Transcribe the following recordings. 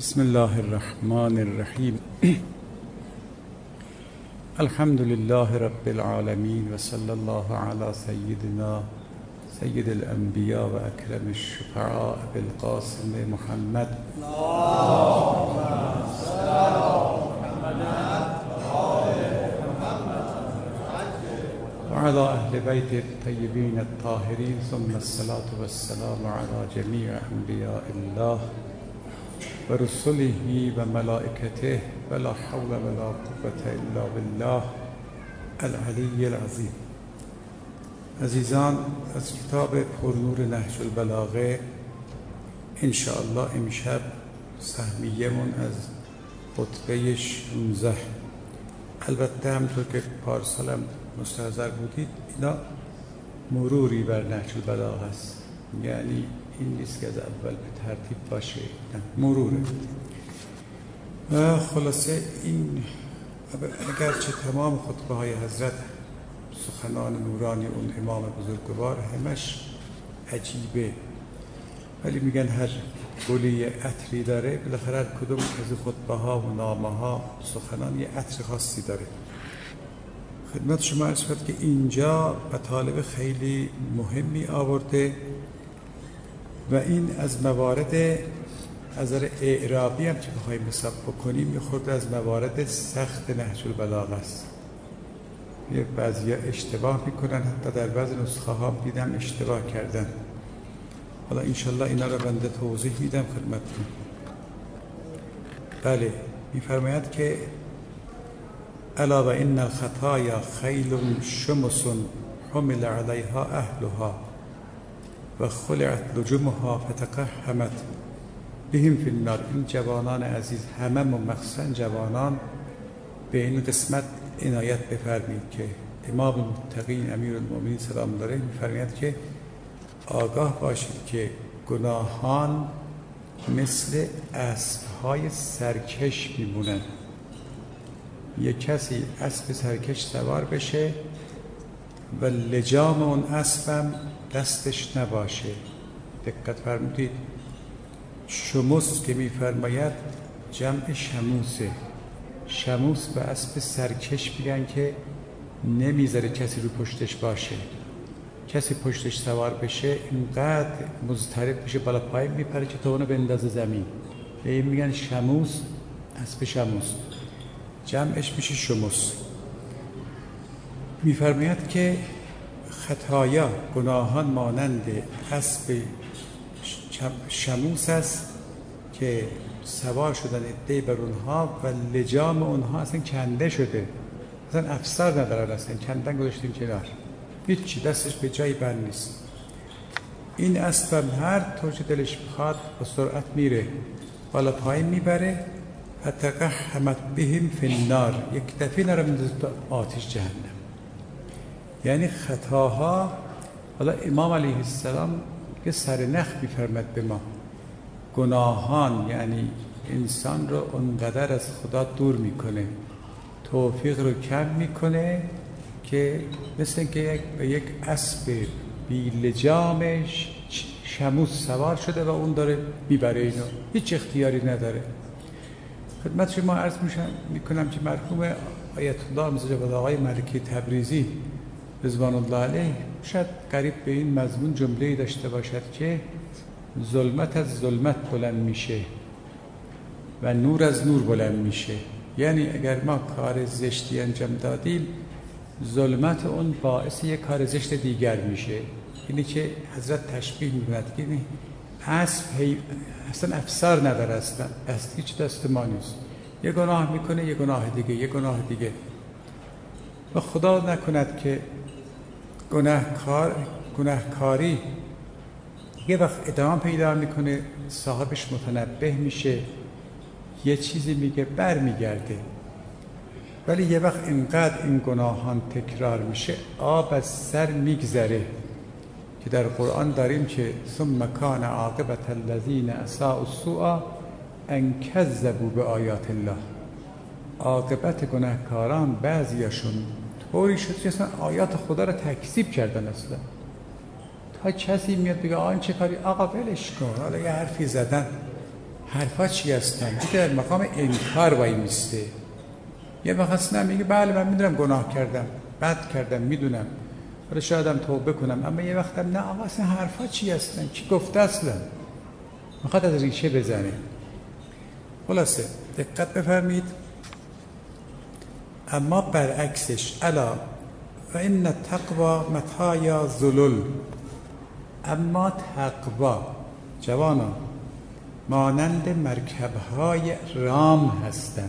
بسم الله الرحمن الرحیم. الحمد لله رب العالمین و صلی الله علی سیدنا سید الانبیاء و اکرم الشفعاء بالقاسم محمد و علی اهل بیت الطیبین الطاهرین ثم الصلاة والسلام علی جمیع انبیاء الله و رسله و ملائکته و لا حول ولا قوة الا بالله العلی العظیم. عزیزان، از کتاب پرنور نهج البلاغه ان شاء الله امشب سهمیه‌مون از خطبه 16. البته همطور که پارسالم مستحضر بودید اینا مروری بر نهج البلاغه است، یعنی این نیست که از اول به ترتیب باشه، نه، مروره. و خلاصه این اگرچه تمام خطبه های حضرت سخنان نورانی اون امام بزرگوار همش عجیبه، ولی میگن هر گلی عطری داره، بالاخره هر کدوم از خطبه ها و نامه ها سخنان یه عطر خاصی داره. خدمت شما عرض کرد که اینجا مطالب خیلی مهمی آورده و این از موارد از نظر اعرابی هم که بخوایم حساب بکنیم یه خورده از موارد سخت نهج البلاغه است. یه بعضیا اشتباه میکنن، حتی در بعض نسخه ها دیدم اشتباه کردن. حالا انشالله اینا رو بنده توضیح میدم خدمتتون. بله، میفرماید که الا و ان الخطایا خیل شمس حمل علیها اهلها و خلعت لجومها فتقحمت بهم فی النار. این جوانان عزیز، همه مخصوصا جوانان، به این قسمت عنایت بفرمید که امام المتقین امیرالمؤمنین سلام الله علیه میفرماید که آگاه باشید که گناهان مثل اسبهای سرکش میمونن. یک کسی اسب سرکش سوار بشه و لجام اون اسبم دستش نباشه. دقت فرمودید، شموس که میفرماید جمع شموسه. شموس به اسب سرکش میگن که نمیذاره کسی رو پشتش باشه. کسی پشتش سوار بشه اینقدر مضطرب میشه، بالا پای میپره که تا اونو بندازه زمین. به این میگن شموس، اسب شموس. جمعش میشه شموس. میفرماید که خطایا، گناهان مانند اسب شموس است که سوار شدن عده‌ای بر اونها و لجام اونها اصلا کنده شده، اصلا افسر ندارن، اصلا کندن گذاشتیم کنار، هیچی دستش به جایی بند نیست. این اسب هر طور که دلش بخواد با سرعت میره، بالا پایین میبره. فتقحمت بهم فی النار، یک دفعه نرم میندازه تو آتش جهنم. یعنی خطاها، حالا امام علیه السلام که سرنخ میفرمد به ما، گناهان یعنی انسان رو اونقدر از خدا دور میکنه، توفیق رو کم میکنه که مثل اینکه به یک اسب بی لجامش شموس سوار شده و اون داره میبره، اینو هیچ اختیاری نداره. خدمت شما عرض میکنم که مرحوم آیت الله مجدد آقای ملکی تبریزی رضوان الله علیه شاید قریب به این مضمون جمله‌ای داشته باشد که ظلمت از ظلمت بلند میشه و نور از نور بلند میشه. یعنی اگر ما کار زشتی انجام دادیم، ظلمت اون باعث یک کار زشت دیگر میشه. اینی که حضرت تشبیه می‌کند که اسب اصلا افسر نداره، اصلا هیچ دست ما نیست، یه گناه میکنه، یه گناه دیگه، یه گناه دیگه. و خدا نکند که گناهکاری یه وقت ادامه پیدا میکنه، صاحبش متنبه میشه، یه چیزی میگه بر میگرده، ولی یه وقت اینقدر این گناهان تکرار میشه آب از سر میگذره که در قرآن داریم که ثم کان عاقبة الذین اساءوا السوء ان کذبوا بآیات الله. عاقبت گناهکاران بعضیاشون طوری شد که اصلا آیات خدا رو تکذیب کردن. اصلا تا کسی میاد بگه آن چه کاری، آقا ولش کن، حالا یه حرفی زدن، حرفا چی هستن؟ که در مقام انکار وای میسته. یه وقت نه میگه بله من میدونم گناه کردم، بد کردم، میدونم، ولی شایدم توبه کنم. اما یه وقتم نه آقا اصلا حرفا چی هستن؟ کی گفته اصلا؟ میخواد از ریشه بزنه. خلاصه دقت بفرمید. اما برعکسش الا و این التقوا مطایا ذلل، اما تقوا جوانان مانند مرکب‌های رام هستن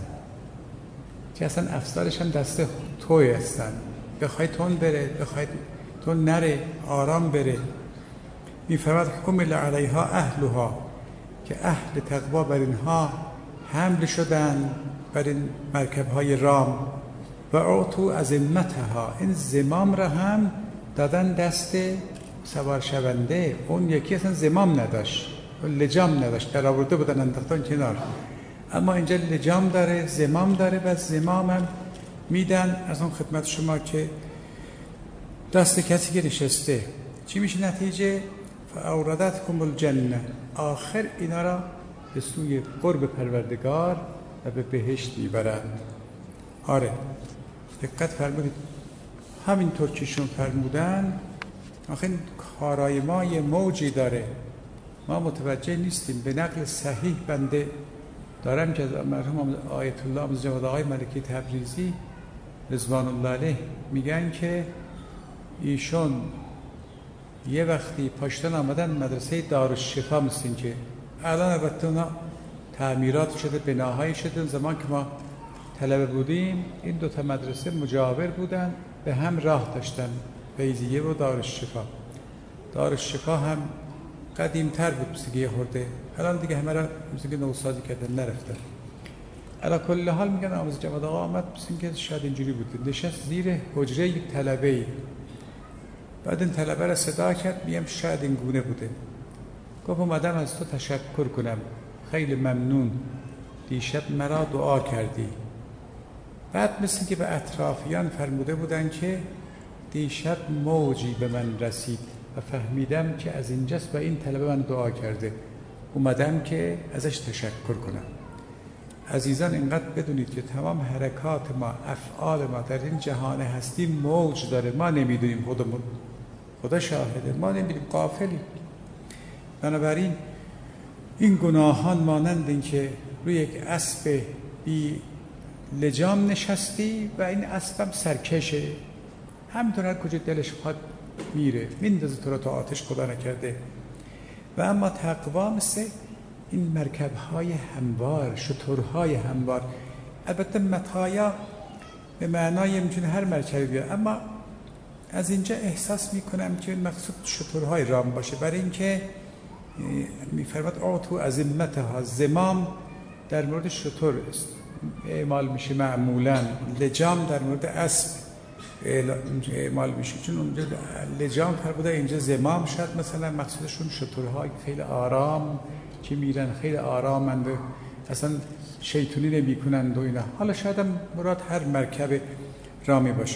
که اصلا افسارش هم دست توی هستن، بخوای تون بره، بخوای تون نره، آرام بره. می‌فرماید حمل علیها اهلها، که اهل تقوا بر اینها حمل شدن، بر این مرکب‌های رام. و اعطوا عزمتها، این زمام را هم دادن دست سوار شونده. اون یکی اصلا زمام نداشت، لجام نداشت، در آورده بودن انداختن کنار. اما اینجا لجام داره، زمام داره و زمام هم میدن. از اون خدمت شما که دست کسی که نشسته چی میشه نتیجه؟ فاوردتکم الجنه، آخر اینا را به سوی قرب پروردگار و به بهشت میبرند. آره دقت فرمودید، همینطور که شون فرمودن. آخه این کارای ما یه موجی داره، ما متوجه نیستیم. به نقل صحیح بنده دارم که مرحوم آیت الله جواد آقای ملکی تبریزی رضوان الله علیه میگن که ایشون یه وقتی پاشتن آمدن مدرسه دارالشفا، مثل که الان البته اونا تعمیرات شده، بناهایی شده. اون زمان که ما طلبه بودیم این دوتا مدرسه مجاور بودن، به هم راه داشتن، فیضیه و دارالشفا. دارالشفا هم قدیمتر بود، مثل یه خورده. الان دیگه همه را مثل نوسازی کردن، نرفتن. علا کل حال میگن آموز جواد آقا آمد، مثل که شاید اینجوری بود، نشست زیر حجره طلبه‌ای. بعد این طلبه را صدا کرد، میگم شاید این گونه بوده. گفت اومدم از تو تشکر کنم، خیلی ممنون، دیشب مرا دعا کردی. بعد مثل که به اطرافیان فرموده بودن که دیشب موجی به من رسید و فهمیدم که از اینجاست و این طلبه من دعا کرده، اومدم که ازش تشکر کنم. عزیزان اینقدر بدونید که تمام حرکات ما، افعال ما در این جهان هستی موج داره، ما نمیدونیم خودمون، خدا شاهده ما نمیدونیم، غافلیم. بنابراین این گناهان مانند این که روی یک اسب بی لجام نشستی و این اسبم سرکشه، همینطور هر کجا دلش خواهد میره، میندازه تو رو تا آتش، خدا نکرده. و اما تقوا مثل این مرکب‌های هموار، شترهای هموار. البته مطایا به معنای میتونه هر مرکبی بیاد، اما از اینجا احساس میکنم که مقصود شترهای رام باشه، برای اینکه میفرماد اعطوا عزمتها، زمام در مورد شتر است اعمال میشه معمولا، لجام در مورد اسب اعمال میشه، چون اونجا لجام فرموده، اینجا زمام شد. مثلا مقصودشون شترهای خیلی آرام که میرن، خیلی آرامند، اصلا شیطونی نمی کنند و اینا. حالا شاید هم مراد هر مرکب رامی باشه.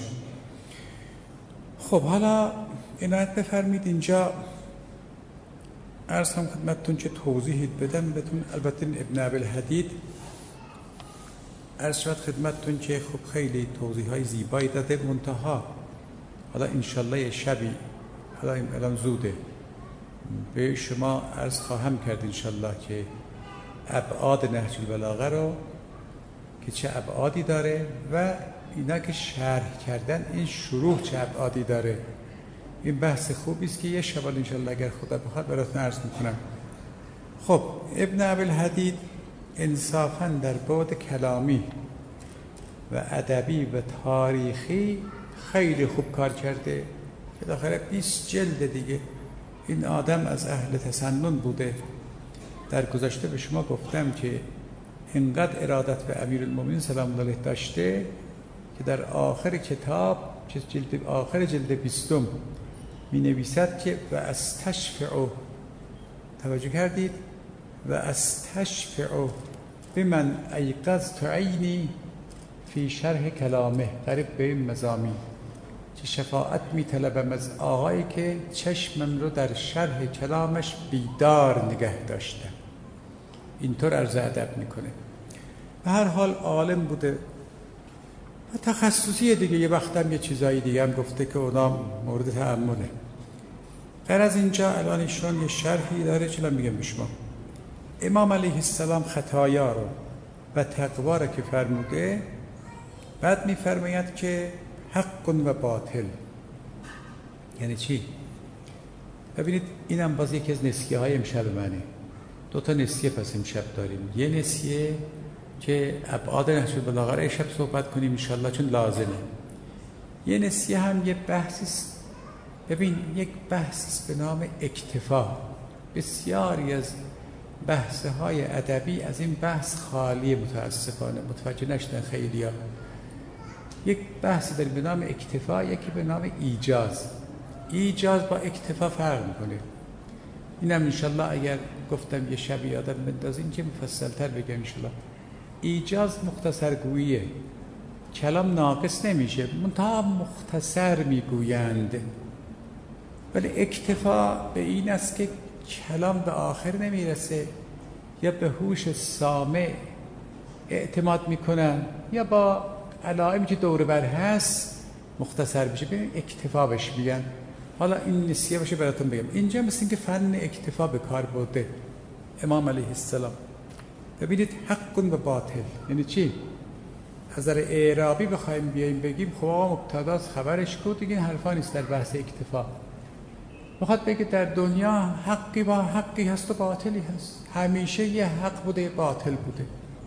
خب حالا عنایت بفرمید، اینجا عرض هم خدمتتون چه توضیحی بدم بهتون. البته ابن ابوالحدید عرض شد خدمتتون که خب خیلی توضیح های زیبایی داده، منتها حالا انشالله یه شبی، حالا الان زوده، به شما عرض خواهم کرد انشالله که ابعاد نهج البلاغه رو که چه ابعادی داره و اینا که شرح کردن این شروح چه ابعادی داره. این بحث خوبی است که یه شب انشالله اگر خدا بخواد براتون عرض میکنم. خب ابن ابوالحدید انصافاً در بعد کلامی و ادبی و تاریخی خیلی خوب کار کرده. بالاخره 20 جلد دیگه. این آدم از اهل تسنن بوده. در گذشته به شما گفتم که اینقدر ارادت به امیرالمومنین سلام الله علیه داشته که در آخر کتاب، جلد آخر جلد 20 می نویسد که و استشفع، توجه کردید؟ و استشفع بمن ایقظت عینی فی شرح کلامه، قریب به این مضامین، که شفاعت می طلبم از آقایی که چشمم رو در شرح کلامش بیدار نگه داشتم. اینطور عرض ادب میکنه. به هر حال عالم بوده و تخصصی دیگه، یه وقتم یه چیزایی دیگه هم گفته که اونا مورد تأمله. غیر از اینجا الان ایشون یه شرحی داره، چلا میگم به شما. امام علیه السلام خطایا رو و تقوا رو که فرموده، بعد میفرماید که حق و باطل. یعنی چی؟ ببینید اینم باز یکی از نسیه های امشب منه. 2 نسیه پس امشب داریم. یه نسیه که ابعاد نحو بلاغه امشب صحبت کنیم انشالله چون لازمه. یه نسیه هم یه بحثی، ببین یک بحثی به نام اکتفا. بسیاری از بحث‌های ادبی از این بحث خالی، متاسفانه متوجه نشدن خیلیا. یک بحثی داریم به نام اکتفا، یکی به نام ایجاز. ایجاز با اکتفا فرق میکنه. اینم انشالله اگر گفتم یه شب یادم بندازین که مفصل‌تر بگم انشالله. ایجاز مختصرگوییه، کلام ناقص نمیشه، منتها مختصر میگویند. ولی اکتفا به این است که کلام به آخر نمیرسه، یا به هوش سامع اعتماد میکنن، یا با علائمی که دور بر هست مختصر بشه، ببین اکتفا بهش میگن. حالا این نسیه باشه براتون بگم. اینجا مثل این که فن اکتفا به کار برده امام علیه السلام. ببینید حق و باطل یعنی چی؟ از نظر اعرابی بخوایم بیایم بگیم خب آقا مبتداست خبرش کو، دیگه این حرفا نیست در بحث اکتفا. میخواد بگه در دنیا حقی با حقی هست و باطلی هست، همیشه یه حق بوده باطل بوده،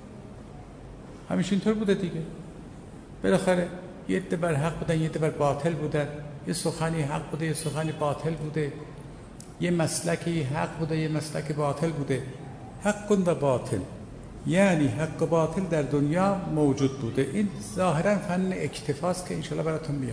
همیشه اینطور بوده دیگه. بالاخره یه عده بر حق بودن، یه عده بر باطل بودن، یه سخنی حق بوده، یه سخنی باطل بوده، یه مسلکی حق بوده، یه مسلک باطل بوده. حق و باطل یعنی حق و باطل در دنیا موجود بوده. این ظاهرا فن اکتفاست که انشاءالله براتون میام.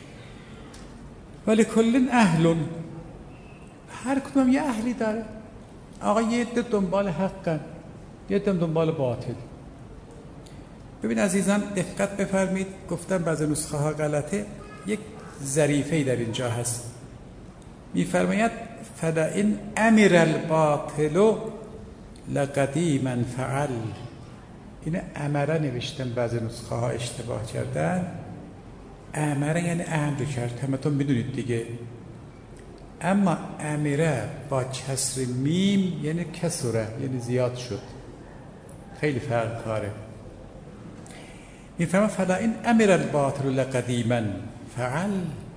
ولی کل اهل، هر کدوم یه اهلی داره. آقا یه عده دنبال حقن، یه عده دنبال باطل. ببین عزیزان دقت بفرمید، گفتم بعضی نسخه ها غلطه، یک ظریفه‌ای در اینجا هست. میفرماید فلئن امر الباطل لقدیما فعل. این امره نوشتن، بعضی نسخه ها اشتباه کردن. امره یعنی امر کرد، همتون میدونید دیگه. اما امره با کسر میم یعنی کسره، یعنی زیاد شد، خیلی فرق کاره. میفرما فلئن امر الباطل لقدیما فعل.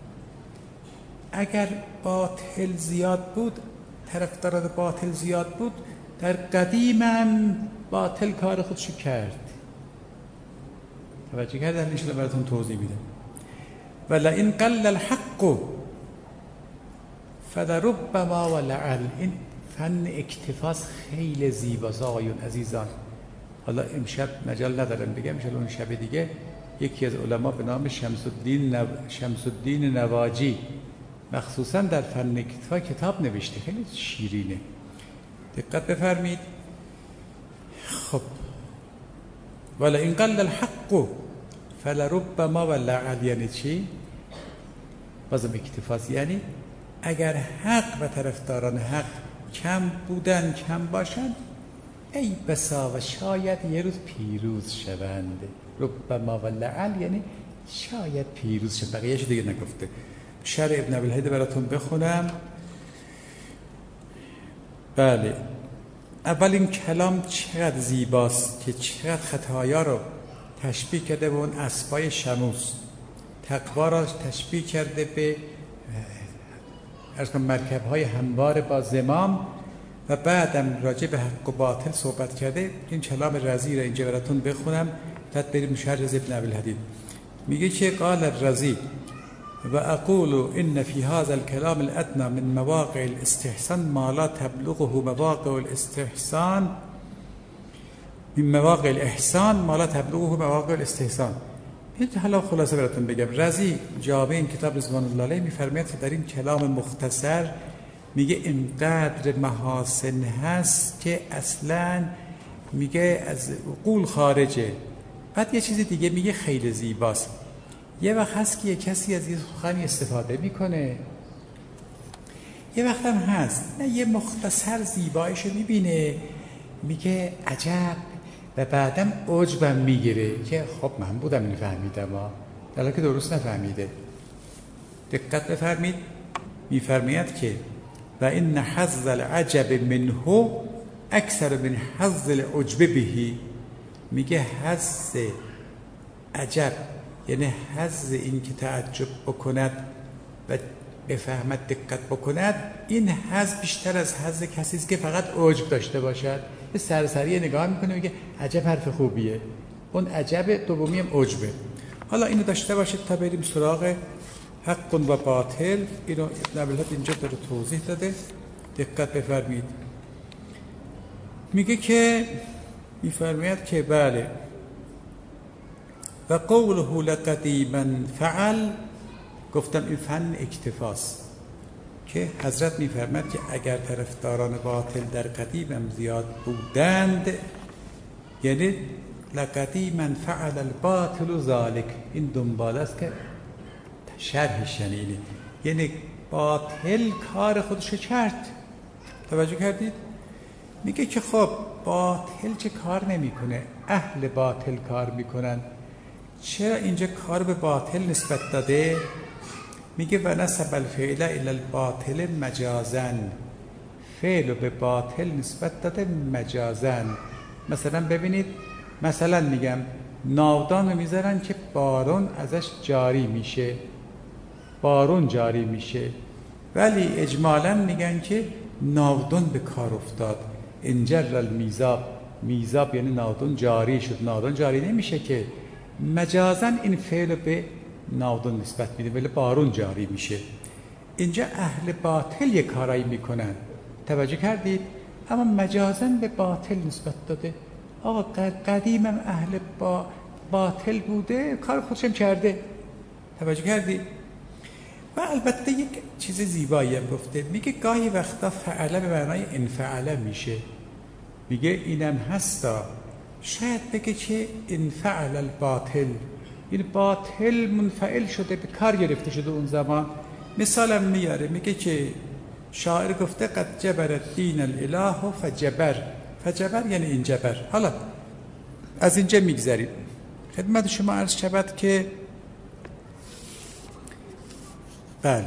اگر باطل زیاد بود، طرفداران باطل زیاد بود، در قدیمم باطل کار خودشو کرد. توجه کردن؟ انشاءالله براتون توضیح میدم. ولئن قل الحق فلربما ولعل. این فن اکتفاس خیلی زیباست آقایون عزیزان. حالا امشب مجال ندارم بگم، انشاءالله اون شب دیگه یکی از علما به نام شمس الدین نواجی مخصوصا در فن اکتفا کتاب نوشته، خیلی شیرینه. دقت بفرمید. خب ولئن قل الحق فلربما ولعل یعنی چی؟ بازم اکتفاس، یعنی اگر حق و طرفداران حق کم بودن، کم باشند، ای بسا و شاید یه روز پیروز شوند. ربما ولعل یعنی شاید پیروز شوند. بقیه‌اش دیگه نگفته. شرح ابن ابی‌الهیثم براتون بخونم. بله، اول این کلام چقدر زیباست که چقدر خطایا رو تشبیه کرده به اون اسبای شموس، تقوا را تشبیه کرده به مرکب‌های هموار با زمام، و بعدم راجع به حق و باطل صحبت کرده. این کلام رضی را اینجا براتون بخونم، بعد بریم شرح ابن ابی‌الهیثم. میگه که قال الرضی و اقول ان فی هذا الكلام الادنى من مواقع الاستحسان ما لا تبلغه مواقع الاستحسان من مواقع الاحسان ما لا تبلغه مواقع الاستحسان. این حالا خلاصه براتون بگم. رضی جامع این کتاب رضوان الله علیه میفرماید که در این کلام مختصر میگه اینقدر محاسن هست که اصلا میگه از عقول خارجه. بعد یه چیز دیگه میگه خیلی زیباست. یه وقت هست که یه کسی از یه سخنی استفاده میکنه، یه وقت هم هست نه یه مختصر زیباییشو میبینه، میگه عجب و بعدم عجبم میگیره که خب من بودم این فهمیدم در حالی که درست نفهمیده. دقت بفرمید، میفرماید که و این حظ العجب منه اکثر من حظ العجب بهی. میگه حظ عجب یعنی حظ این که تعجب بکند و بفهمد دقت بکند، این حظ بیشتر از حظ کسی است که فقط عجب داشته باشد. یه سرسری نگاه میکنه میگه عجب حرف خوبیه، اون عجب دومی هم عجبه. حالا اینو داشته باشید تا بریم سراغ حق و باطل. اینو ابن ابی‌الهادی اینجا داره توضیح داده، دقت بفرمید. میگه که میفرماید که بله و قوله لقدیما فعل، گفتم این فن اکتفاست که حضرت میفرماید که اگر طرفداران باطل در قدیمم زیاد بودند، یعنی لقدیما فعل الباطل ذلك، این دنبال است که شرحش یعنی باطل کار خودشو کرد. توجه کردید؟ میگه که خب باطل چه کار نمیکنه، اهل باطل کار میکنن. چرا اینجا کار به باطل نسبت داده؟ میگه و نسب الفعل الی الباطل مجازن، فعل به باطل نسبت داده مجازن. مثلا ببینید، مثلا میگم ناودان میذارن که بارون ازش جاری میشه، بارون جاری میشه، ولی اجمالا میگن که ناودان به کار افتاد. انجر المیزاب، میزاب یعنی ناودان جاری شد، ناودان جاری نمیشه که. مجازن این فعل به ناودان نسبت میده ولی بارون جاری میشه. اینجا اهل باطل یک کارایی میکنن، توجه کردید؟ اما مجازن به باطل نسبت داده. آقا قدیمم اهل باطل بوده، کار خودشم کرده. توجه کردید؟ و البته یک چیز زیبایی هم گفته، میگه گاهی وقتا فعله به معنای انفعله میشه. میگه اینم هستا، شاید بگه که انفعل الباطل، این باطل منفعل شده، به کار گرفته شده اون زمان. مثالم میاره، میگه که شاعر گفته قد جبر الدین الاله فجبر، فجبر یعنی این جبر. حالا از اینجا میگذاریم خدمت شما عرض شود که بله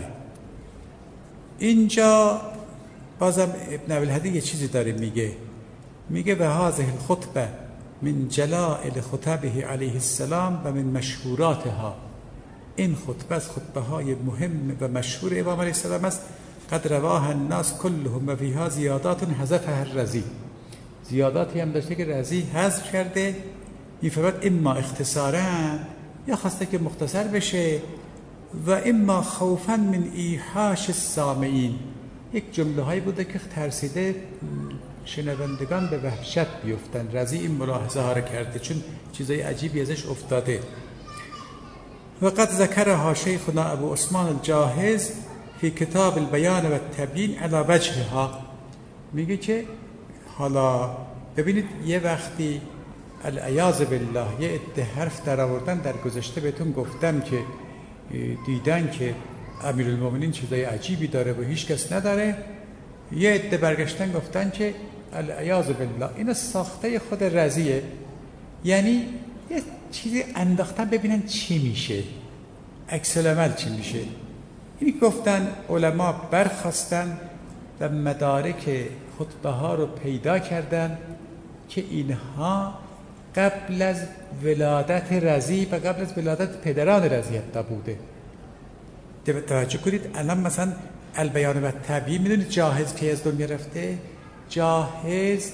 اینجا بازم ابن ابی‌الهادی یه چیزی داره میگه و هذه الخطبه من جلائل خطبه علیه السلام و من مشهوراتها، این خطبه از خطبه های مهم و مشهور امام علیه السلام است. قد رواها الناس كلهم و فیها زیادات حذفها الرزی، زیاداتی هم داشته که رزی حذف کرده. میفرماید اما اختصارا، یا خواسته که مختصر بشه، و اما خوفا من ایحاش السامعین، یک جمله هایی بوده که ترسیده شنوندگان به وحشت بیفتن. رضی این ملاحظه ها را کرده چون چیزای عجیبی ازش افتاده. و قد ذکرها شیخنا ابو عثمان الجاهز فی کتاب البیان و التبیین علی وجهها. میگه که حالا ببینید یه وقتی العیاذ بالله یه عده حرف در آوردن، در گذشته بهتون گفتم که دیدن که امیرالمومنین چیزای عجیبی داره و هیچ کس نداره، یه عده برگشتن گفتن که العیاذ بالله اینا ساخته خود رضیه، یعنی یه چیزی انداختن ببینن چی میشه، عکس العمل چی میشه. یعنی گفتن علما برخواستن و مدارک خطبه ها رو پیدا کردن که اینها قبل از ولادت رضی و قبل از ولادت پدران رضی حتی بوده. توجه کنید، الان مثلا البیان و تبیین، میدونید جاهز کی از دنیا رفته؟ جاهز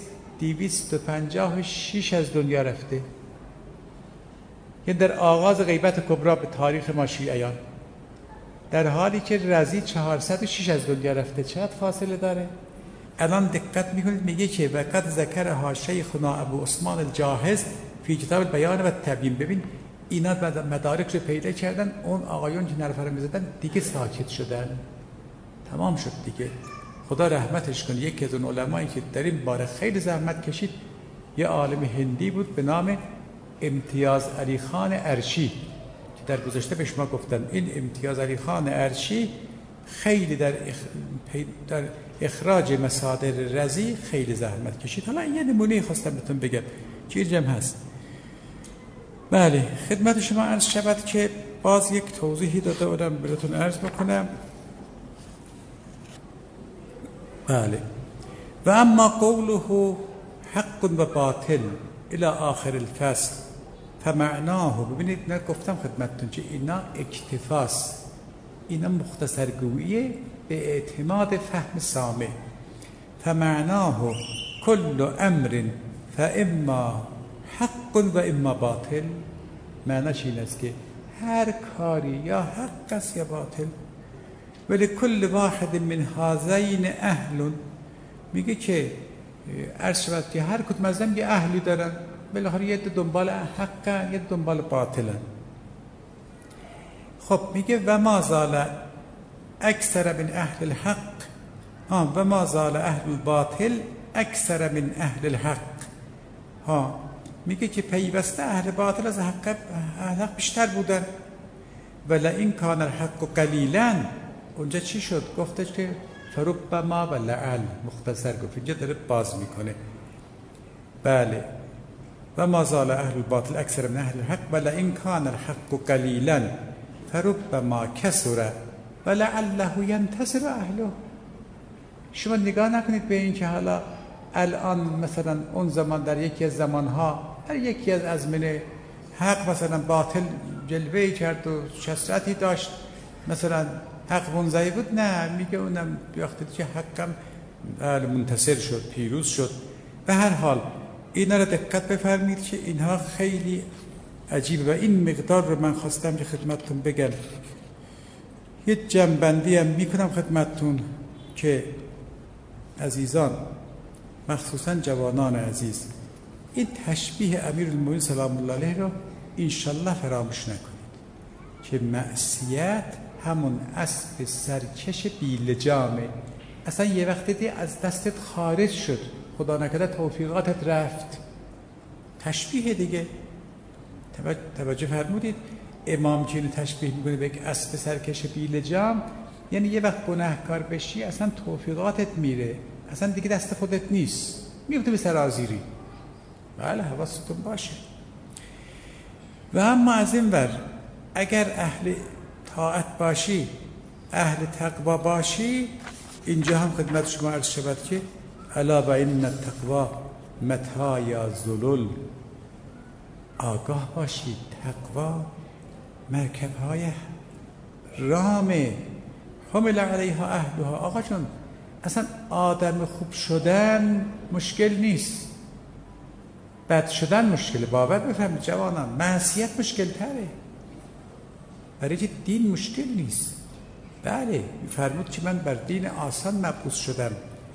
256 از دنیا رفته، یعنی در آغاز غیبت کبری به تاریخ ما شیعیان، در حالی که رضی 406 از دنیا رفته. چقدر فاصله داره؟ الان دقت میکنید، میگه که وقد ذکرها شیخنا ابو عثمان الجاهز فی کتاب البیان و التبیین. ببین اینا مدارک رو پیدا کردن، اون آقایون که نرفه رو میزدن دیگه ساکت شدن، تمام شد دیگه. خدا رحمتش کنه. یکی از اون علمایی که در این باره خیلی زحمت کشید یه عالم هندی بود به نام امتیاز علی خان ارشی، که در گذشته به شما گفتم این امتیاز علی خان ارشی خیلی در اخراج مصادر رزی خیلی زحمت کشید. حالا یه نمونه خواستم بهتون بگم چی جمع هست. بله خدمت شما عرض شود که باز یک توضیحی داده بودم براتون عرض بکنم. بله و اما قوله حق و باطل الى آخر الفصل فمعناه، ببینید نه گفتم خدمتتون که اینا اکتفاست، اینا مختصرگویی به اعتماد فهم سامع. فمعناه کل امر فاما حق و اما باطل، معناش این است که هر کاری یا حق است یا باطل. ولی کل واحد من هذین اهل، میگه که عرض شود که هر کدوم از هم یه اهلی دارن، بالاخره یه دنبال حقن یه دنبال باطلن. خب میگه و ما زال اکثر من اهل الحق و ما زال اهل الباطل اکثر من اهل الحق. میگه که پیوسته اهل باطل از حق بیشتر بودن. ولی این کان الحق قلیلا، اونجا چی شد؟ گفتش که فربما و لعل، مختصر گفت، اینجا داره باز میکنه. بله و ما زال اهل الباطل اکثر من اهل الحق ولی این کان الحق قلیلا فربما کثر ولعله ینتصر اهله. شما نگاه نکنید به این که حالا الان مثلا اون زمان در یکی از زمانها در یکی از ازمنه حق مثلا باطل جلوه کرد و شسرتی داشت، مثلا حق منزوی بود، نه میگه اونم وقتی که حقم منتصر شد، پیروز شد. به هر حال اینا رو دقت بفرمید که اینها خیلی عجیبه و این مقدار رو من خواستم که خدمتتون بگم. یه جنبندی هم میکنم خدمتتون که عزیزان، مخصوصا جوانان عزیز، این تشبیه امیرالمومنین سلام الله علیه رو انشالله فراموش نکنید که معصیت همون اسب سرکش بیلجامه. اصلا یه وقتی از دستت خارج شد، خدا نکرده توفیقاتت رفت، تشبیه دیگه. توجه فرمودید امام که اینو تشبیه میکنه به یک اسب سرکش بیلجام، یعنی یه وقت گناهکار بشی اصلا توفیقاتت میره، اصلا دیگه دست خودت نیست، میفته به سرازیری. بله حواستون باشه. و اما از این ور اگر اهل طاعت باشی، اهل تقوا باشی، اینجا هم خدمت شما عرض شود که الا و ان التقوا متاع ذلل، آگاه باشید تقوا مرکب‌های رامه، حمل علیها اهلها. آقا جون اصلا آدم خوب شدن مشکل نیست، بد شدن مشکله. باور بفهمید جوانان، معصیت مشکل تره، برای که دین مشکل نیست. بله فرمود که من بر دین آسان مبعوث شدم.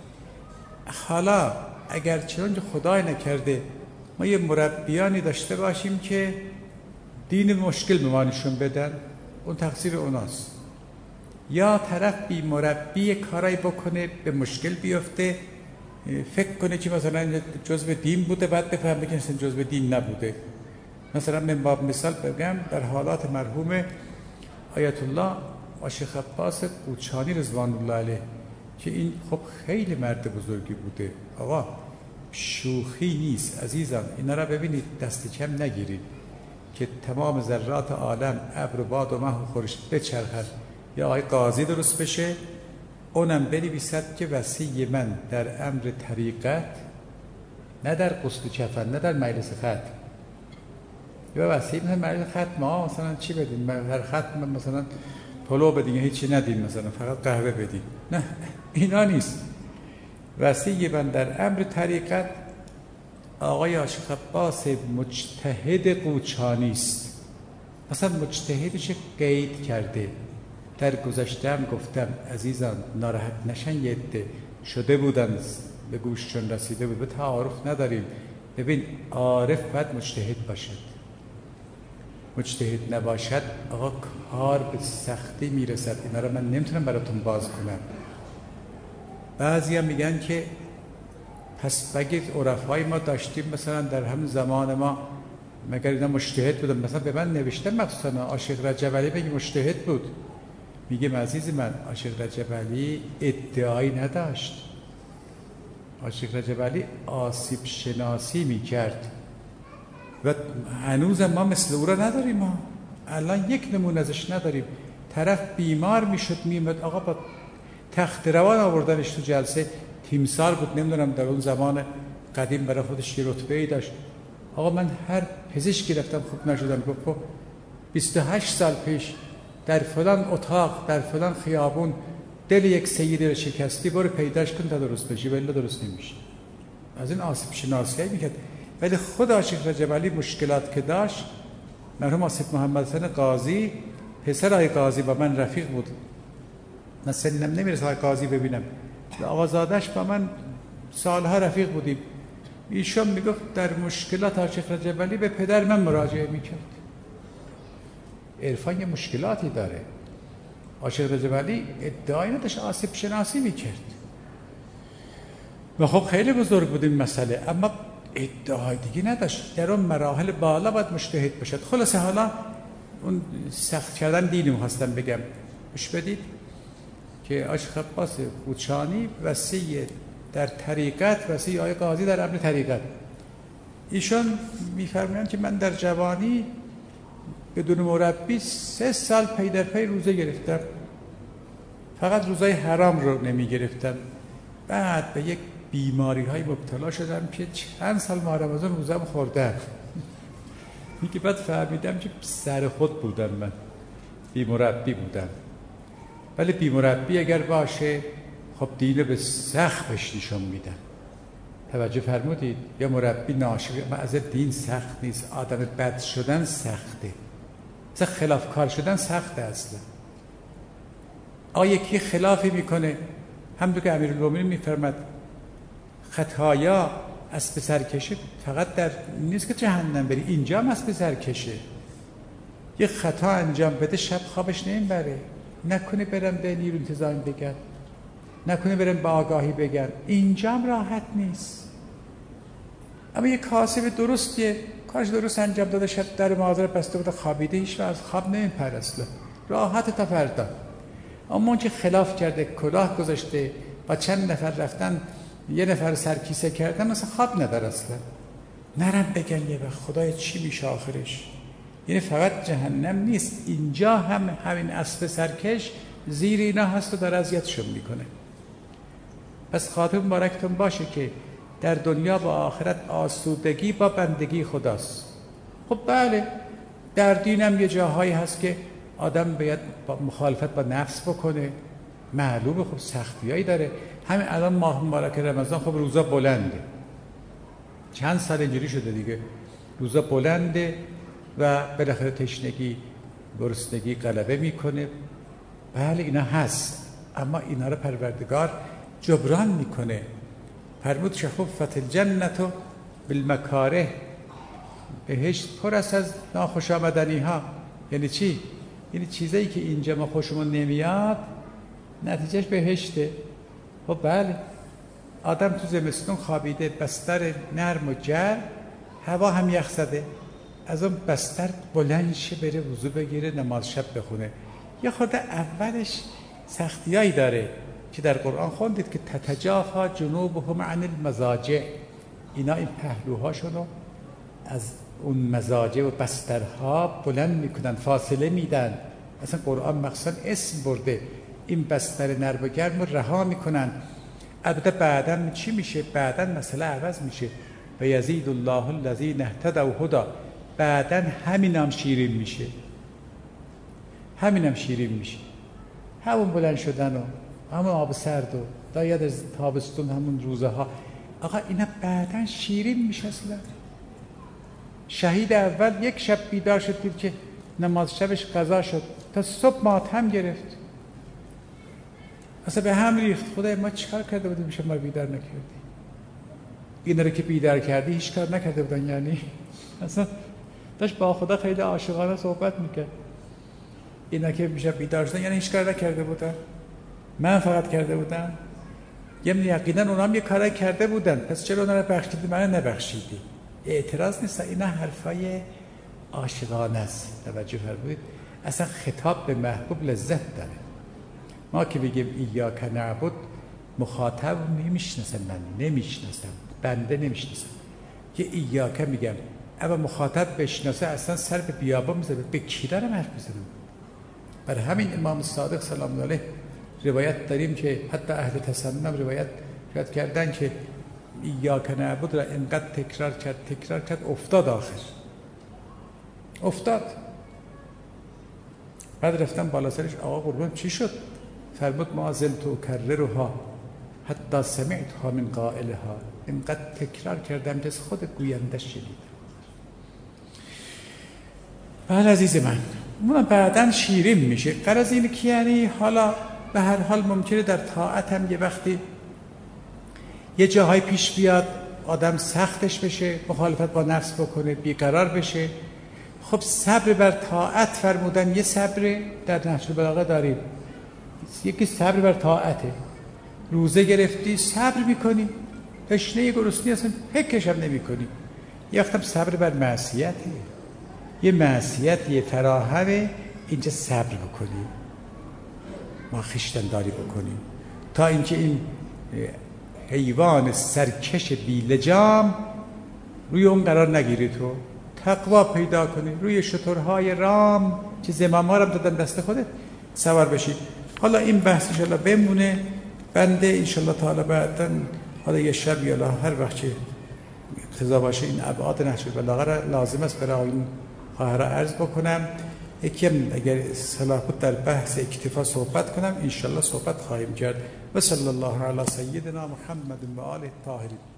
حالا اگر چنانچه خدای نکرده ما یه مربیانی داشته باشیم که دین مشکل به ما نشون بدن، اون تقصیر اوناست. یا طرف بی مربی کارایی بکنه به مشکل بیفته، فکر کنه که مثلا جزء دین بوده، بعد بفهمه که اصلا جزء دین نبوده. مثلا من باب مثال بگم در حالات مرحوم آیت الله شیخ عباس قوچانی رضوان الله علیه که این خب خیلی مرد بزرگی بوده. آقا شوخی نیست عزیزان، اینا را ببینید دست کم نگیرید که تمام ذرات عالم ابر و باد و مه و خورشید بچرخد، یا آقای قاضی درست بشه، اونم بنویسد که وصی من در امر طریقت، نه در قصد و کفن، نه در مجلس ختم. یا وصی من مجلس ختم ما مثلا چی بدیم؟ هر ختم مثلا پلو بدیم، هیچی ندیم، مثلا فقط قهوه بدیم. نه اینا نیست. وصی من در امر طریقت آقای شیخ عباس مجتهد قوچانی است. مثلا مجتهدش قید کرده. در گذشته هم گفتم عزیزان ناراحت نشن، یه عده شده بودن به گوششون رسیده بود، به تعارف نداریم. ببین عارف باید مجتهد باشد، مجتهد نباشد آقا کار به سختی میرسد. اینا رو من نمیتونم براتون باز کنم. بعضی هم میگن که پس بگید عرفای ما داشتیم مثلا در همون زمان ما مگر اینا مجتهد بودن؟ مثلا به من نوشته مخصوصا عاشق رجب علی بگی مجتهد بود. میگم عزیز من، عاشق رجب علی ادعایی نداشت. عاشق رجب علی آسیب شناسی میکرد و هنوز ما مثل او را نداریم. ما الان یک نمونه ازش نداریم. طرف بیمار میشد میمد، آقا با تخت روان آوردنش تو جلسه. تیمسار بود، نمیدونم در اون زمان قدیم برای خودش یه رتبه‌ای داشت. آقا من هر پزشکی رفتم خوب نشدم. گفت 28 سال پیش در فلان اتاق در فلان خیابون دل یک سیدی رو شکستی، برو پیداش کن تا درست بشی، ولی درست نمیشه. از این آسیب شناسی میکرد. ولی خود عاشق رجب علی مشکلات که داشت، مرحوم آصف محمد حسین قاضی، پسر آقای قاضی با من رفیق بود. من سنم نمیرسه آقای قاضی ببینم، آقازادش با من سالها رفیق بودیم. ایشون میگفت در مشکلات عاشق رجب علی به پدر من مراجعه میکرد. عرفان یه مشکلاتی داره. عاشق رجب علی ادعایی نداشت، آسیب شناسی میکرد و خب خیلی بزرگ بود این مسئله، اما ادعای دیگه نداشت. در اون مراحل بالا باید مجتهد باشد. خلاصه حالا اون سخت کردن دینی می‌خواستم بگم. گوش بدید که عاشق عباس قوچانی وصی در طریقت، وصی آقای قاضی در امر طریقت. ایشون می‌فرمایند که من در جوانی بدون مربی 3 سال پی در پی روزه گرفتم، فقط روزای حرام رو نمی گرفتم. بعد به یک بیماری های مبتلا شدم که چند سال ماه رمضان روزم خوردم. میگه بعد فهمیدم که سر خود بودم، من بی مربی بودم. ولی بی مربی اگر باشه خب دین به سختش نشون میدن. توجه فرمودید؟ یا مربی ناشی از دین سخت نیست، آدم بد شدن سخته، مثلا خلافکار شدن سخته. اصلا یکی خلافی میکنه، همونطور که امیرالمومنین میفرماد خطایا اسب سرکشه فقط در نیست که جهنم بری، اینجا هم اسب سرکشه. یه خطا انجام بده شب خوابش نمیبره، نکنه برم به نیرو انتظامی بگن، نکنه برم به آگاهی بگن، اینجا هم راحت نیست. اما یه کاسب درستیه، کارش درست انجام داده، شب در مغازه بسته بوده خوابیده، هیچ از خواب نمیپره اصلا، راحت تا فردا. اما اون که خلاف کرده، کلاه گذاشته، با چند نفر رفتن یه نفر سرکیسه کردن، مثلا خواب نداره اصلا. نرم بگن یه وقت خدای چی میشه آخرش. یعنی فقط جهنم نیست، اینجا هم همین اسب سرکش زیر اینا هست و در اذیتشون میکنه. پس خاطر مبارکتون باشه که در دنیا و آخرت آسودگی با بندگی خداست. خب بله، در دینم یه جاهایی هست که آدم باید با مخالفت با نفس بکنه، معلومه، خب سختیایی داره. همین الان ماه مبارک رمضان خب روزا بلنده، چند سال اینجوری شده دیگه، روزا بلنده و بالاخره تشنگی گرسنگی غلبه میکنه. بله اینا هست، اما اینا رو پروردگار جبران میکنه. فرمود شخفت الجنة بالمکاره، بهشت پر است از ناخوش آمدنی ها. یعنی چی؟ یعنی چیزایی که اینجا ما خوشمون نمیاد نتیجهش بهشته. خب بله، آدم تو زمستون خوابیده، بستر نرم و گرم، هوا هم یخ زده، از اون بستر بلند شه بره وضو بگیره نماز شب بخونه. یه خورده اولش سختیایی داره که در قرآن خوندید که تتجافا جنوبهم عن المضاجع، اینا این پهلوهاشونو از اون مضاجع و بسترها بلند میکنن، فاصله میدن. اصلا قرآن مخصوصا اسم برده، این بستر نرم و گرم رو رها میکنن. البته بعداً چی میشه؟ بعداً مسئله عوض میشه. و یزید الله الذین اهتدوا هدی، بعداً همینم شیرین میشه، همینم شیرین میشه، همون بلند شدن و همون آب سرد و داید از تابستون همون روزه ها. آقا اینا بعداً شیرین میشه. اصلا شهید اول یک شب بیدار شد دید که نماز شبش قضا شد، تا صبح ماتم گرفت، اصلا به هم ریخت. خدای ما چیکار کرده بودیم شما رو بیدار نکردی؟ اینا رو که بیدار کردی هیچ کار نکرده بودن. یعنی اصلا داشت با خدا خیلی عاشقانه صحبت میکرد. اینا که میشه بیدار شدن یعنی هیچ کار نکرده بودن، من فقط کرده بودم. یعنی یقینا اونا هم یه کاری کرده بودن، پس چرا اونا رو بخشیدی من نبخشیدی؟ اعتراض نیست، اینا حرفای عاشقانه است. توجه فرمودید؟ اصلا خطاب به محبوب لذت داره. ما که بگیم ایاک نعبد، مخاطب نمیشناسم، من نمیشناسم، بنده نمیشناسم. یه ایاک میگم، اما مخاطب بشناسه اصلا سر به بیابان میذاره، به کی دارم حرف میزنم؟ برای همین امام صادق سلام الله علیه روایت داریم که حتی اهل تسنن روایت کردن که ایاک نعبد را اینقدر تکرار کرد افتاد آخر. افتاد. بعد رفتم بالا سرش، آقا قربان چی شد؟ فرمود ما زلت اکررها حتی سمعتها من قائلها. اینقدر تکرار کردم که از خود گویندش شنیدم. بله عزیز من، اون بعداً شیرین میشه. غرض اینه که یعنی حالا به هر حال ممکنه در طاعت هم یه وقتی یه جاهای پیش بیاد آدم سختش بشه، مخالفت با نفس بکنه، بیقرار بشه. خب صبر بر طاعت فرمودن یه صبر در نهج البلاغه داریم. یکی صبر بر طاعته، روزه گرفتی صبر میکنی، تشنه گرسنی اصلا فکرش هم نمیکنی. یه وقتم صبر بر معصیته، یه معصیت یه فراهمه، اینجا صبر بکنی، ما خویشتن‌داری بکنیم تا اینکه این حیوان سرکش بیلجام روی اون قرار نگیری، تو تقوا پیدا کنی، روی شترهای رام که زمام‌ها رو دادن دست خودت سوار بشی. حالا این بحث انشالله بمونه. بنده انشالله تعالی بعداً حالا یه شب یا هر وقت که اقتضا باشه این ابعاد نهج البلاغه را لازم است برای این خواهر عرض بکنم. یکم اگر صلاح بود در بحث اکتفا صحبت کنم، انشالله صحبت خواهیم کرد. و صلی الله علی سیدنا محمد و آله الطاهرین.